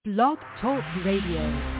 Blog Talk Radio.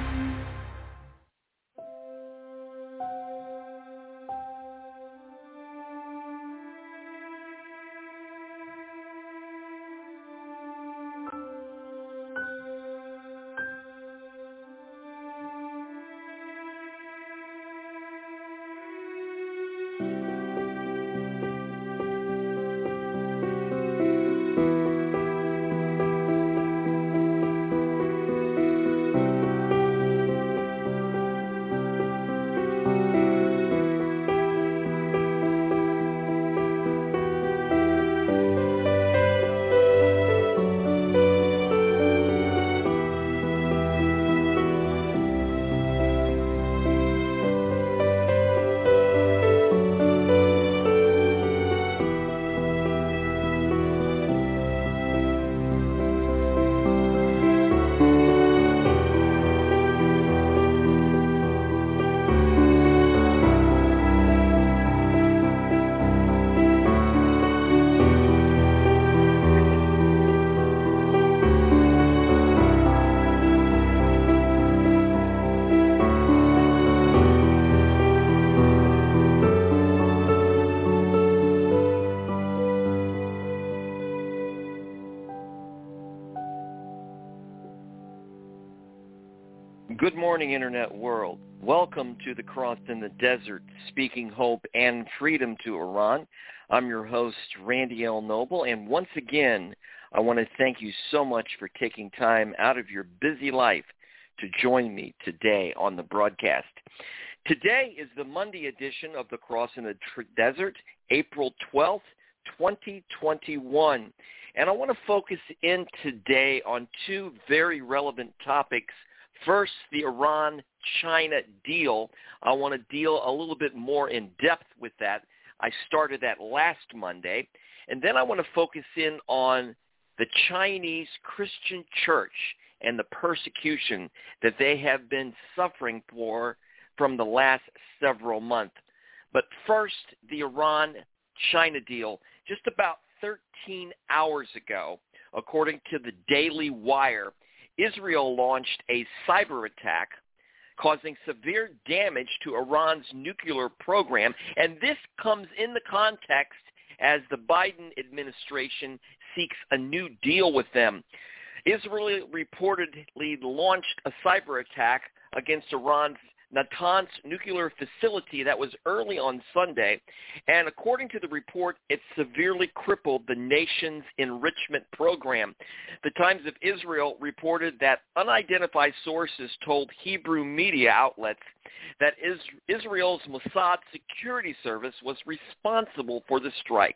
Good morning, Internet world. Welcome to the Cross in the Desert, speaking hope and freedom to Iran. I'm your host, Randy L. Noble, and once again, I want to thank you so much for taking time out of your busy life to join me today on the broadcast. Today is the Monday edition of the Cross in the Desert, April 12th, 2021, and I want to focus in today on two very relevant topics. First, the Iran-China deal. I want to deal a little bit more in depth with that. I started that last Monday. And then I want to focus in on the Chinese Christian church and the persecution that they have been suffering from the last several months. But first, the Iran-China deal. Just about 13 hours ago, according to the Daily Wire, Israel launched a cyber attack causing severe damage to Iran's nuclear program, and this comes in the context as the Biden administration seeks a new deal with them. Israel reportedly launched a cyber attack against Iran's Natanz nuclear facility that was early on Sunday, and according to the report, it severely crippled the nation's enrichment program. The Times of Israel reported that unidentified sources told Hebrew media outlets that Israel's Mossad security service was responsible for the strike.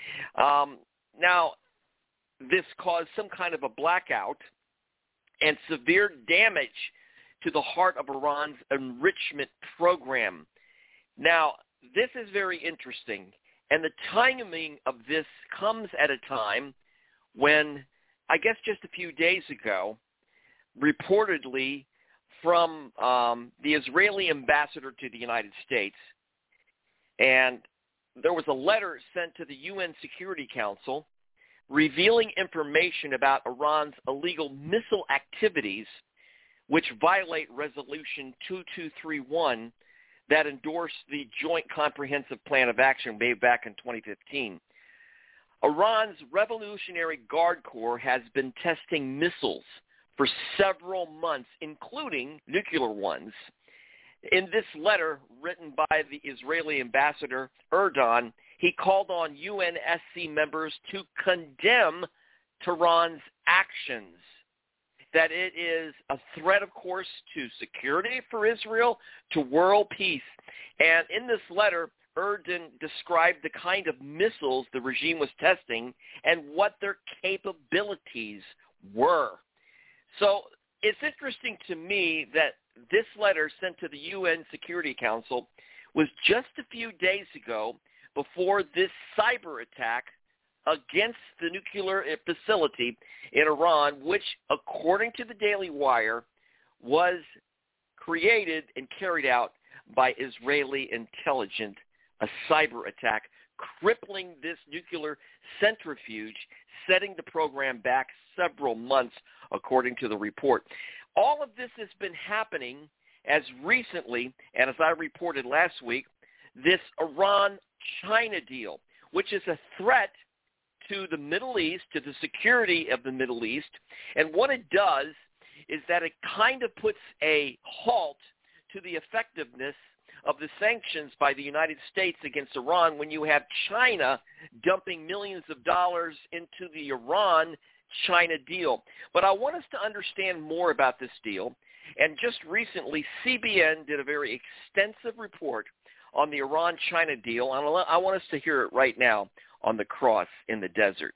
Now, this caused some kind of a blackout and severe damage to the heart of Iran's enrichment program. Now, this is very interesting, and the timing of this comes at a time when, I guess just a few days ago, reportedly from the Israeli ambassador to the United States, and there was a letter sent to the UN Security Council revealing information about Iran's illegal missile activities, which violate Resolution 2231 that endorsed the Joint Comprehensive Plan of Action made back in 2015. Iran's Revolutionary Guard Corps has been testing missiles for several months, including nuclear ones. In this letter written by the Israeli ambassador, Erdogan, he called on UNSC members to condemn Tehran's actions, that it is a threat, of course, to security for Israel, to world peace. And in this letter, Erdogan described the kind of missiles the regime was testing and what their capabilities were. So it's interesting to me that this letter sent to the UN Security Council was just a few days ago before this cyber attack against the nuclear facility in Iran, which, according to the Daily Wire, was created and carried out by Israeli intelligence, a cyber attack crippling this nuclear centrifuge setting the program back several months, according to the report. All of this has been happening as recently, and as I reported last week, this Iran-China deal, which is a threat to the Middle East, to the security of the Middle East. And what it does is that it kind of puts a halt to the effectiveness of the sanctions by the United States against Iran when you have China dumping millions of dollars into the Iran-China deal. But I want us to understand more about this deal. And just recently, CBN did a very extensive report on the Iran-China deal. And I want us to hear it right now on the cross in the desert.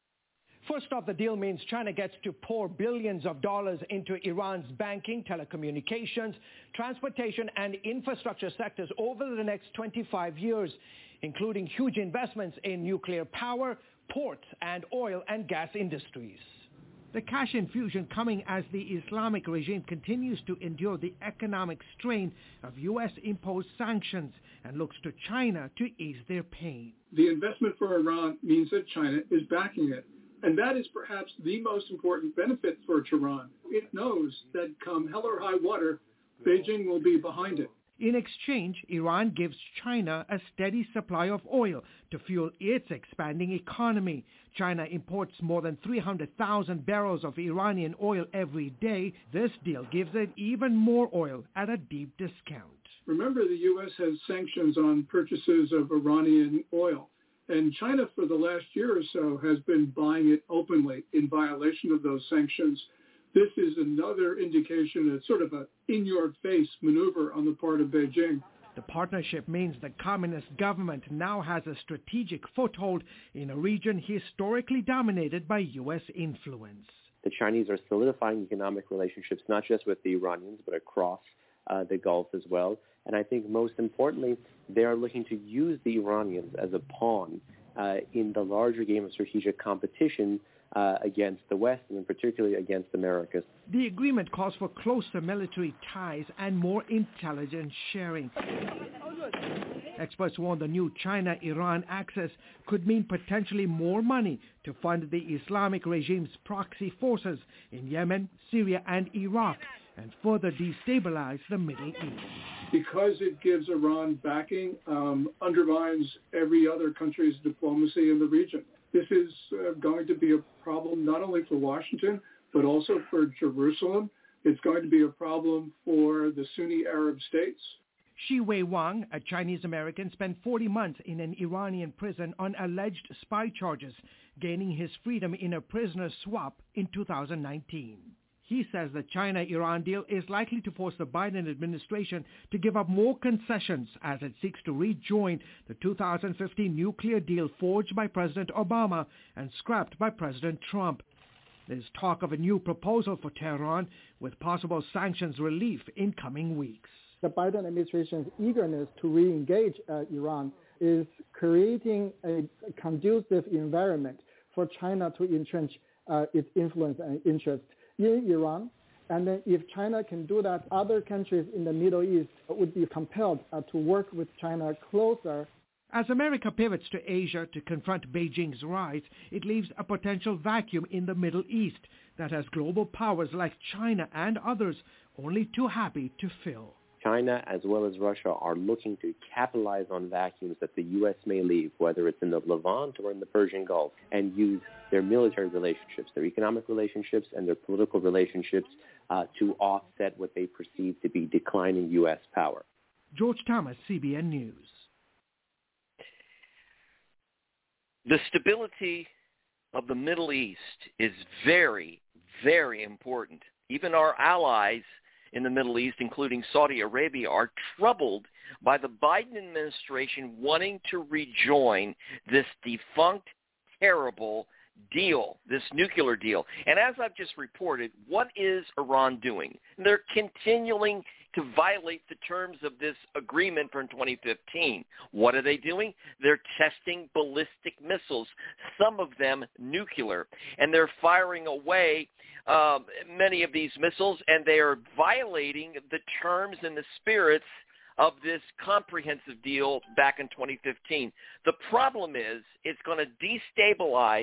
First off, the deal means China gets to pour billions of dollars into Iran's banking, telecommunications, transportation, and infrastructure sectors over the next 25 years, including huge investments in nuclear power, ports, and oil and gas industries. The cash infusion coming as the Islamic regime continues to endure the economic strain of U.S.-imposed sanctions and looks to China to ease their pain. The investment for Iran means that China is backing it. And that is perhaps the most important benefit for Tehran. It knows that come hell or high water, Beijing will be behind it. In exchange, Iran gives China a steady supply of oil to fuel its expanding economy. China imports more than 300,000 barrels of Iranian oil every day. This deal gives it even more oil at a deep discount. Remember, the U.S. has sanctions on purchases of Iranian oil. And China, for the last year or so, has been buying it openly in violation of those sanctions. This is another indication, it's sort of an in-your-face maneuver on the part of Beijing. The partnership means the communist government now has a strategic foothold in a region historically dominated by U.S. influence. The Chinese are solidifying economic relationships, not just with the Iranians, but across the Gulf as well. And I think most importantly, they are looking to use the Iranians as a pawn in the larger game of strategic competition against the West, and particularly against America. The agreement calls for closer military ties and more intelligence sharing. Experts warn the new China-Iran axis could mean potentially more money to fund the Islamic regime's proxy forces in Yemen, Syria, and Iraq, and further destabilize the Middle East. Because it gives Iran backing, undermines every other country's diplomacy in the region. This is going to be a problem not only for Washington, but also for Jerusalem. It's going to be a problem for the Sunni Arab states. Shi Wei Wang, a Chinese-American, spent 40 months in an Iranian prison on alleged spy charges, gaining his freedom in a prisoner swap in 2019. He says the China-Iran deal is likely to force the Biden administration to give up more concessions as it seeks to rejoin the 2015 nuclear deal forged by President Obama and scrapped by President Trump. There's talk of a new proposal for Tehran with possible sanctions relief in coming weeks. The Biden administration's eagerness to re-engage Iran is creating a conducive environment for China to entrench its influence and interest in Iran. And then if China can do that, other countries in the Middle East would be compelled to work with China closer. As America pivots to Asia to confront Beijing's rise, it leaves a potential vacuum in the Middle East that has global powers like China and others only too happy to fill. China, as well as Russia, are looking to capitalize on vacuums that the U.S. may leave, whether it's in the Levant or in the Persian Gulf, and use their military relationships, their economic relationships, and their political relationships to offset what they perceive to be declining U.S. power. George Thomas, CBN News. The stability of the Middle East is very, very important. Even our allies in the Middle East, including Saudi Arabia, are troubled by the Biden administration wanting to rejoin this defunct, terrible deal, this nuclear deal. And as I've just reported, what is Iran doing? They're continuing to violate the terms of this agreement from 2015. What are they doing? They're testing ballistic missiles, some of them nuclear, and they're firing away many of these missiles, and they are violating the terms and the spirits of this comprehensive deal back in 2015. The problem is it's going to destabilize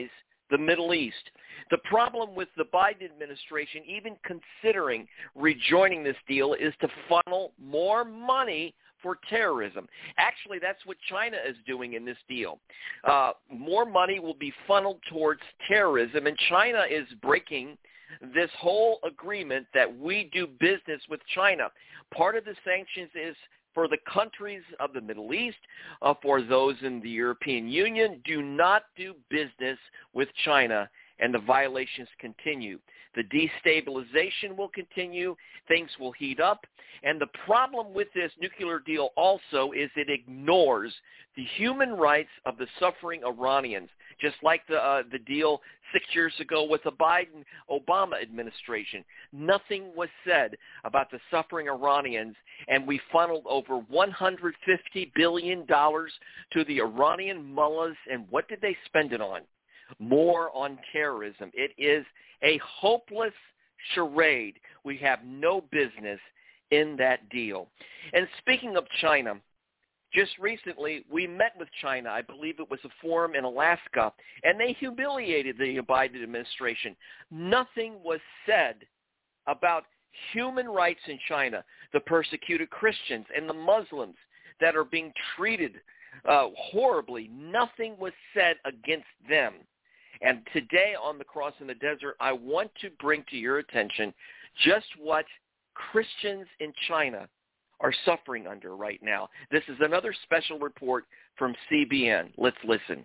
the Middle East. The problem with the Biden administration even considering rejoining this deal is to funnel more money for terrorism. Actually, that's what China is doing in this deal. More money will be funneled towards terrorism, and China is breaking this whole agreement that we do business with China. Part of the sanctions is for the countries of the Middle East, for those in the European Union, do not do business with China, and the violations continue. The destabilization will continue. Things will heat up. And the problem with this nuclear deal also is it ignores the human rights of the suffering Iranians, just like the deal 6 years ago with the Biden-Obama administration. Nothing was said about the suffering Iranians, and we funneled over $150 billion to the Iranian mullahs, and what did they spend it on? More on terrorism. It is a hopeless charade. We have no business in that deal. And speaking of China, just recently we met with China. I believe it was a forum in Alaska, and they humiliated the Biden administration. Nothing was said about human rights in China, the persecuted Christians and the Muslims that are being treated horribly. Nothing was said against them. And today on The Cross in the Desert, I want to bring to your attention just what Christians in China are suffering under right now. This is another special report from CBN. Let's listen.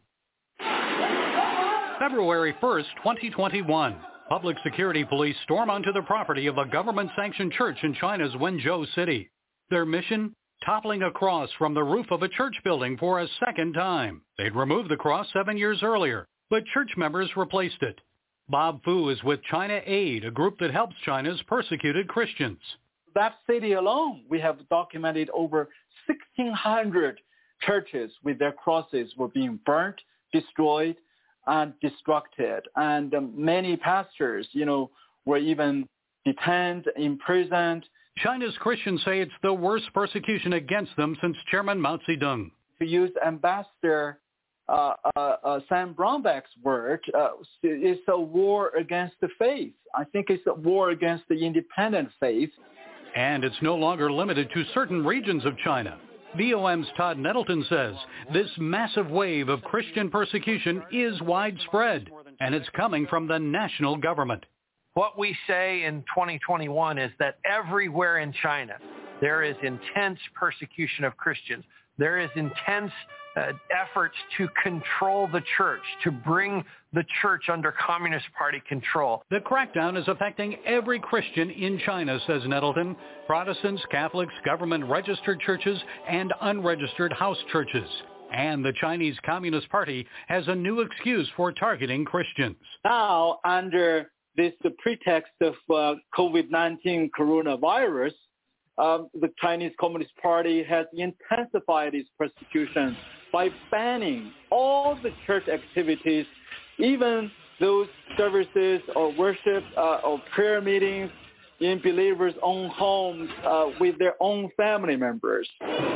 February 1st, 2021. Public security police storm onto the property of a government-sanctioned church in China's Wenzhou city. Their mission? Toppling a cross from the roof of a church building for a second time. They'd removed the cross 7 years earlier, but church members replaced it. Bob Fu is with China Aid, a group that helps China's persecuted Christians. That city alone, we have documented over 1,600 churches with their crosses were being burnt, destroyed, and destructed. And many pastors, were even detained, imprisoned. China's Christians say it's the worst persecution against them since Chairman Mao Zedong. To use Ambassador Sam Brownback's word, it's a war against the faith. I think it's a war against the independent faith. And it's no longer limited to certain regions of China. VOM's Todd Nettleton says this massive wave of Christian persecution is widespread, and it's coming from the national government. What we say in 2021 is that everywhere in China, there is intense persecution of Christians. There is intense efforts to control the church, to bring the church under Communist Party control. The crackdown is affecting every Christian in China, says Nettleton. Protestants, Catholics, government-registered churches, and unregistered house churches. And the Chinese Communist Party has a new excuse for targeting Christians. Now, under this pretext of COVID-19 coronavirus, the Chinese Communist Party has intensified its persecution by banning all the church activities, even those services or worship or prayer meetings in believers' own homes with their own family members.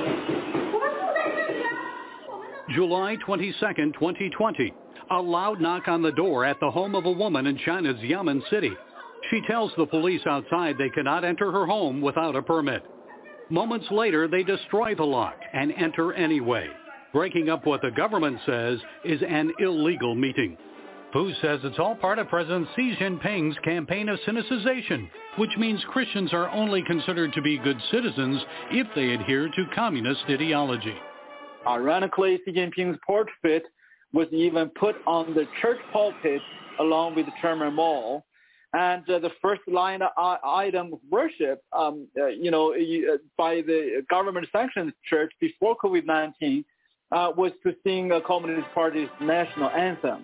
July 22nd, 2020. A loud knock on the door at the home of a woman in China's Xiamen City. She tells the police outside they cannot enter her home without a permit. Moments later, they destroy the lock and enter anyway, breaking up what the government says is an illegal meeting. Fu says it's all part of President Xi Jinping's campaign of sinicization, which means Christians are only considered to be good citizens if they adhere to communist ideology. Ironically, Xi Jinping's portrait was even put on the church pulpit along with Chairman Mao. And the first line item of worship, by the government-sanctioned church before COVID-19 was to sing the Communist Party's national anthem.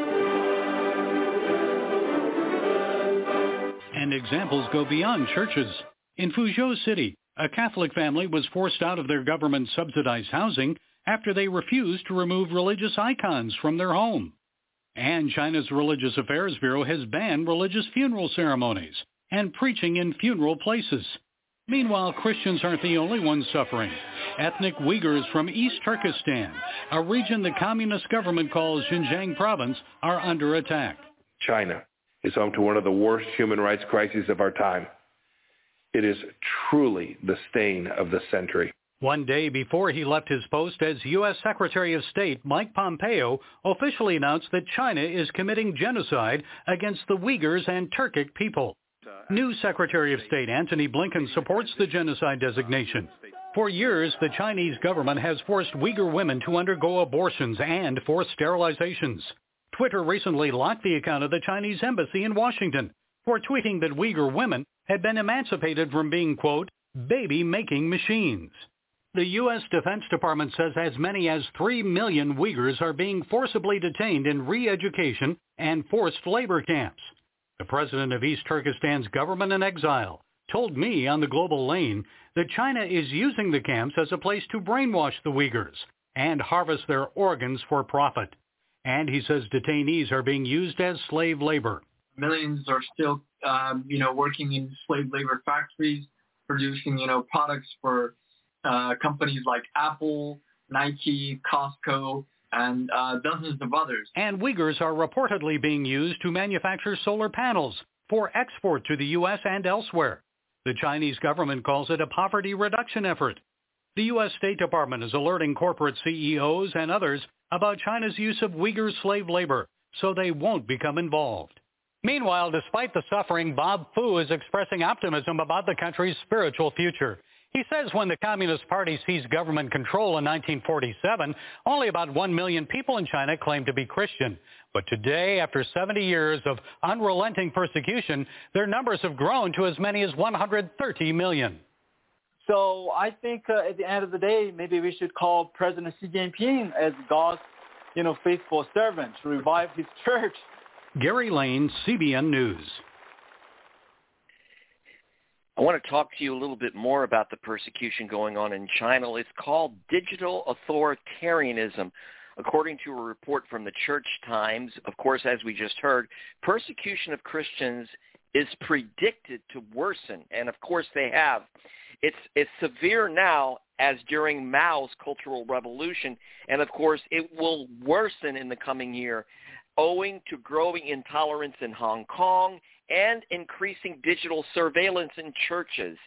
And examples go beyond churches. In Fuzhou City, a Catholic family was forced out of their government-subsidized housing after they refused to remove religious icons from their home. And China's Religious Affairs Bureau has banned religious funeral ceremonies and preaching in funeral places. Meanwhile, Christians aren't the only ones suffering. Ethnic Uyghurs from East Turkestan, a region the communist government calls Xinjiang province, are under attack. China is home to one of the worst human rights crises of our time. It is truly the stain of the century. One day before he left his post as U.S. Secretary of State, Mike Pompeo officially announced that China is committing genocide against the Uyghurs and Turkic people. New Secretary of State Antony Blinken supports the genocide designation. For years, the Chinese government has forced Uyghur women to undergo abortions and forced sterilizations. Twitter recently locked the account of the Chinese embassy in Washington for tweeting that Uyghur women had been emancipated from being, quote, baby-making machines. The U.S. Defense Department says as many as 3 million Uyghurs are being forcibly detained in re-education and forced labor camps. The president of East Turkestan's government in exile told me on the Global Lane that China is using the camps as a place to brainwash the Uyghurs and harvest their organs for profit. And he says detainees are being used as slave labor. Millions are still, working in slave labor factories, producing, products for companies like Apple, Nike, Costco, and dozens of others. And Uyghurs are reportedly being used to manufacture solar panels for export to the U.S. and elsewhere. The Chinese government calls it a poverty reduction effort. The U.S. State Department is alerting corporate CEOs and others about China's use of Uyghur slave labor so they won't become involved. Meanwhile, despite the suffering, Bob Fu is expressing optimism about the country's spiritual future. He says when the Communist Party seized government control in 1947, only about 1 million people in China claimed to be Christian. But today, after 70 years of unrelenting persecution, their numbers have grown to as many as 130 million. So I think at the end of the day, maybe we should call President Xi Jinping as God's, faithful servant to revive his church. Gary Lane, CBN News. I want to talk to you a little bit more about the persecution going on in China. It's called digital authoritarianism. According to a report from the Church Times, of course, as we just heard, persecution of Christians is predicted to worsen, and of course they have. It's severe now as during Mao's Cultural Revolution, and of course it will worsen in the coming year, owing to growing intolerance in Hong Kong and increasing digital surveillance in churches.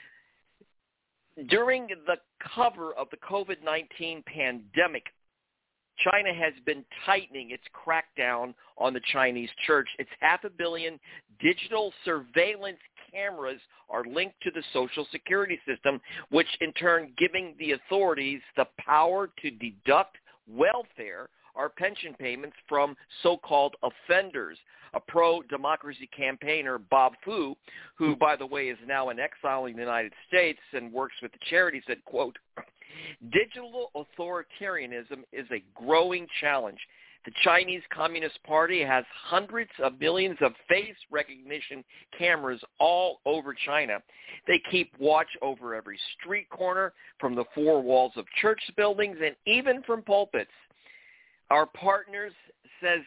During the cover of the COVID-19 pandemic, China has been tightening its crackdown on the Chinese church. Its 500 million digital surveillance cameras are linked to the Social Security system, which in turn giving the authorities the power to deduct welfare or pension payments from so-called offenders. A pro-democracy campaigner, Bob Fu, who, by the way, is now in exile in the United States and works with the charity, said, quote, digital authoritarianism is a growing challenge. The Chinese Communist Party has hundreds of millions of face recognition cameras all over China. They keep watch over every street corner, from the four walls of church buildings, and even from pulpits. Our partners, says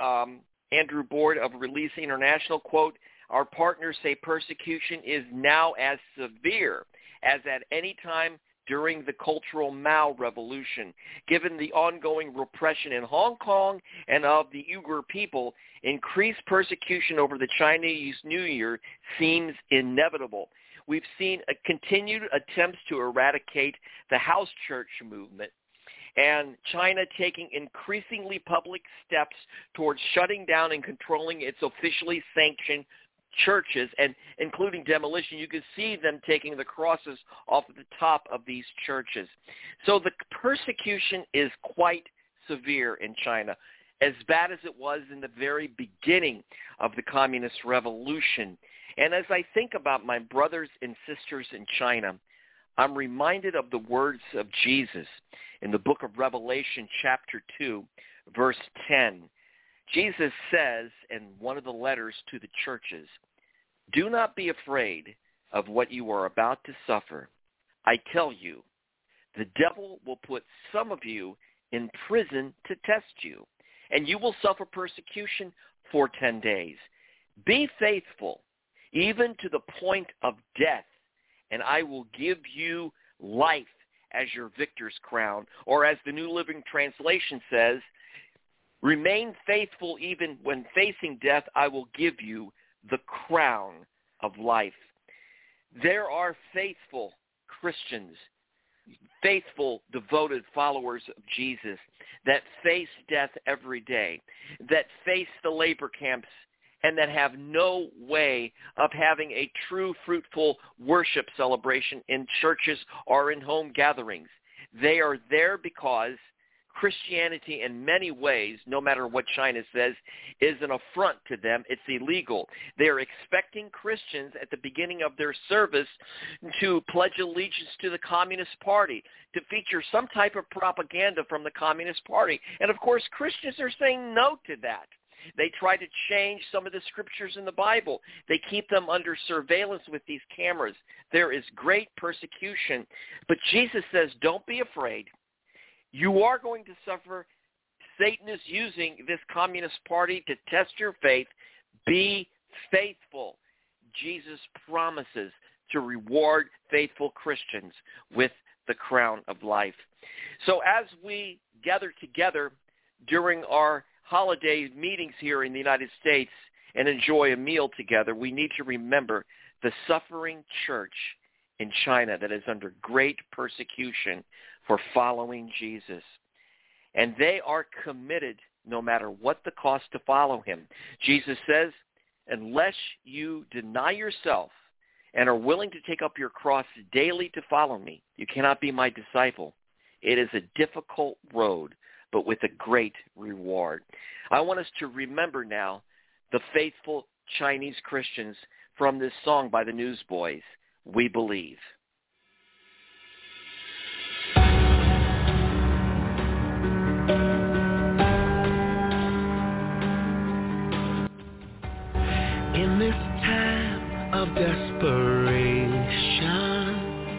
Andrew Board of Release International, quote, our partners say persecution is now as severe as at any time during the Cultural Mao Revolution. Given the ongoing repression in Hong Kong and of the Uyghur people, increased persecution over the Chinese New Year seems inevitable. We've seen a continued attempts to eradicate the house church movement, and China taking increasingly public steps towards shutting down and controlling its officially sanctioned churches, and including demolition. You can see them taking the crosses off of the top of these churches. So the persecution is quite severe in China, as bad as it was in the very beginning of the Communist Revolution. And as I think about my brothers and sisters in China, I'm reminded of the words of Jesus in the book of Revelation, chapter 2, verse 10. Jesus says in one of the letters to the churches, do not be afraid of what you are about to suffer. I tell you, the devil will put some of you in prison to test you, and you will suffer persecution for 10 days. Be faithful, even to the point of death, and I will give you life as your victor's crown. Or as the New Living Translation says, remain faithful even when facing death, I will give you the crown of life. There are faithful Christians, faithful, devoted followers of Jesus that face death every day, that face the labor camps, and that have no way of having a true, fruitful worship celebration in churches or in home gatherings. They are there because Christianity in many ways, no matter what China says, is an affront to them. It's illegal. They are expecting Christians at the beginning of their service to pledge allegiance to the Communist Party, to feature some type of propaganda from the Communist Party. And of course, Christians are saying no to that. They try to change some of the scriptures in the Bible. They keep them under surveillance with these cameras. There is great persecution. But Jesus says, don't be afraid. You are going to suffer. Satan is using this Communist Party to test your faith. Be faithful. Jesus promises to reward faithful Christians with the crown of life. So as we gather together during our holiday meetings here in the United States and enjoy a meal together, we need to remember the suffering church in China that is under great persecution for following Jesus. And they are committed no matter what the cost to follow him. Jesus says, unless you deny yourself and are willing to take up your cross daily to follow me, you cannot be my disciple. It is a difficult road, but with a great reward. I want us to remember now the faithful Chinese Christians from this song by the Newsboys, We Believe. In this time of desperation,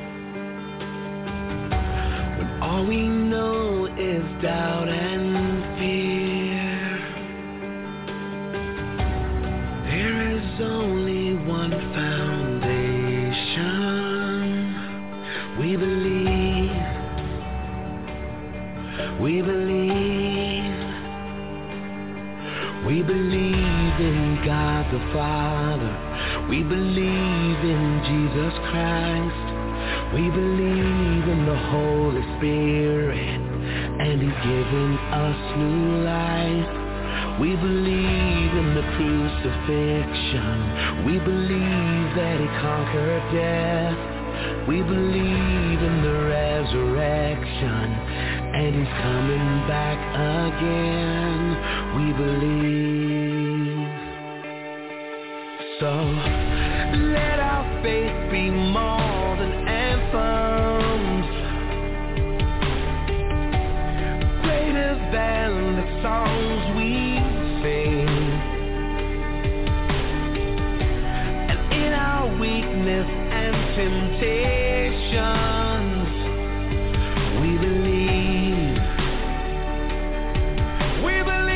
when all we know is doubt and fear, there is only one foundation. We believe, we believe, we believe in God the Father. We believe in Jesus Christ. We believe in the Holy Spirit, and he's given us new life. We believe in the crucifixion. We believe that he conquered death. We believe in the resurrection, and he's coming back again. We believe. So let our faith be more than anthems, greater than the songs we sing. And in our weakness and temptations, we believe. We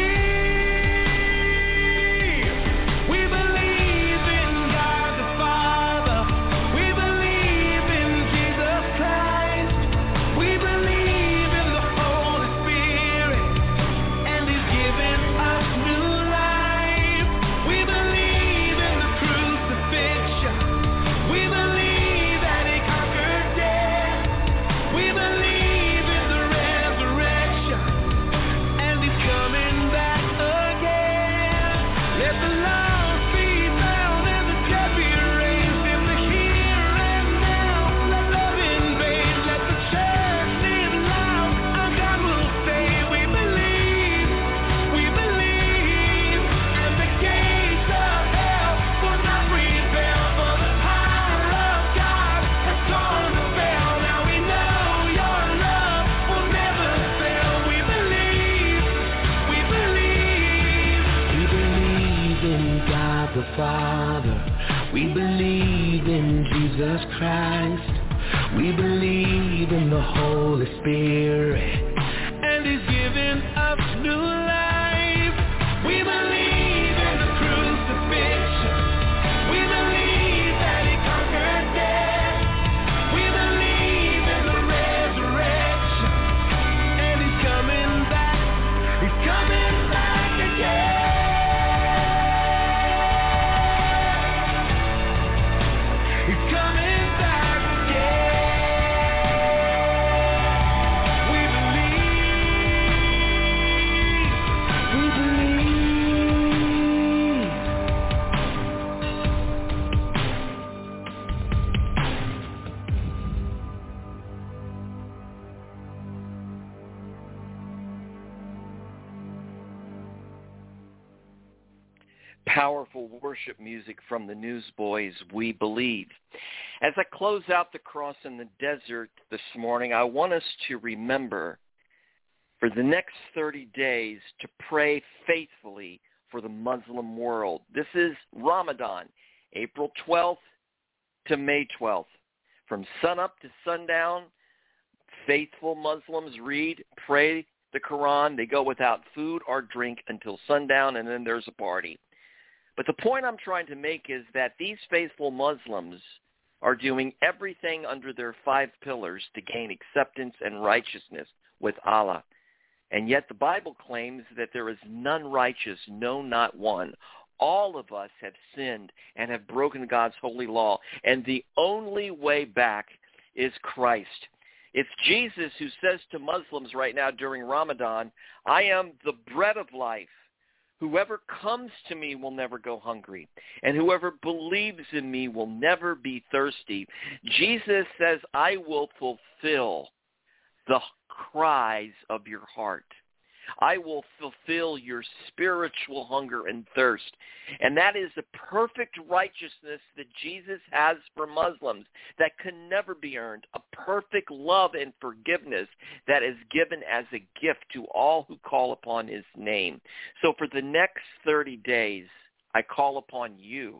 believe. We believe in God the Father. We believe in Jesus Christ. We believe in the Holy Spirit, and he's given us new life. We believe in the crucifixion. We believe that he conquered death. We believe in the resurrection, and he's coming back again. Let the lost be found and the dead be raised in the here and now. Let love invade, let the church live loud. Our God will say, we believe, and the gates of hell will not prevail, for the power of God has gone to fail. Now we know your love will never fail. We believe, we believe. We believe in God the Father. We believe in Jesus Christ. We believe in the Holy Spirit, and he's given us new life. We believe in the crucifixion. We believe that he conquered death. Powerful worship music from the Newsboys, We Believe. As I close out the Cross in the Desert this morning, I want us to remember for the next 30 days to pray faithfully for the Muslim world. This is Ramadan, April 12th to May 12th. From sunup to sundown, faithful Muslims read, pray the Quran. They go without food or drink until sundown, and then there's a party. But the point I'm trying to make is that these faithful Muslims are doing everything under their 5 pillars to gain acceptance and righteousness with Allah. And yet the Bible claims that there is none righteous, no, not one. All of us have sinned and have broken God's holy law. And the only way back is Christ. It's Jesus who says to Muslims right now during Ramadan, I am the bread of life. Whoever comes to me will never go hungry, and whoever believes in me will never be thirsty. Jesus says, I will fulfill the cries of your heart. I will fulfill your spiritual hunger and thirst. And that is the perfect righteousness that Jesus has for Muslims that can never be earned. A perfect love and forgiveness that is given as a gift to all who call upon his name. So for the next 30 days, I call upon you,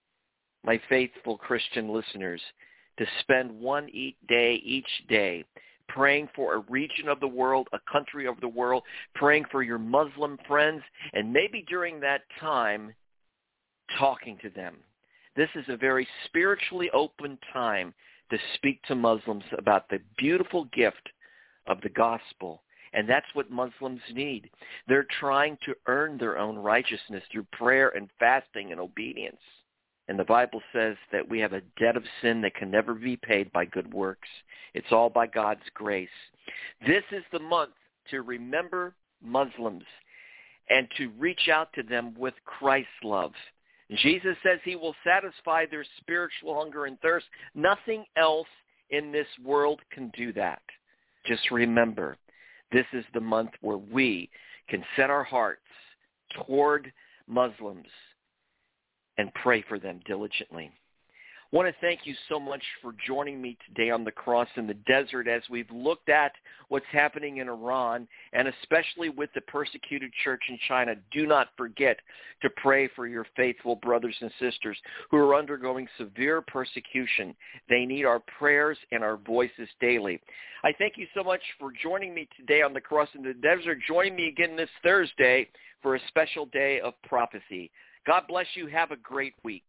my faithful Christian listeners, to spend one day each day praying for a region of the world, a country of the world, praying for your Muslim friends, and maybe during that time, talking to them. This is a very spiritually open time to speak to Muslims about the beautiful gift of the gospel. And that's what Muslims need. They're trying to earn their own righteousness through prayer and fasting and obedience. And the Bible says that we have a debt of sin that can never be paid by good works. It's all by God's grace. This is the month to remember Muslims and to reach out to them with Christ's love. Jesus says he will satisfy their spiritual hunger and thirst. Nothing else in this world can do that. Just remember, this is the month where we can set our hearts toward Muslims and pray for them diligently. I want to thank you so much for joining me today on the Cross in the Desert as we've looked at what's happening in Iran and especially with the persecuted church in China. Do not forget to pray for your faithful brothers and sisters who are undergoing severe persecution. They need our prayers and our voices daily. I thank you so much for joining me today on the Cross in the Desert. Join me again this Thursday for a special day of prophecy. God bless you. Have a great week.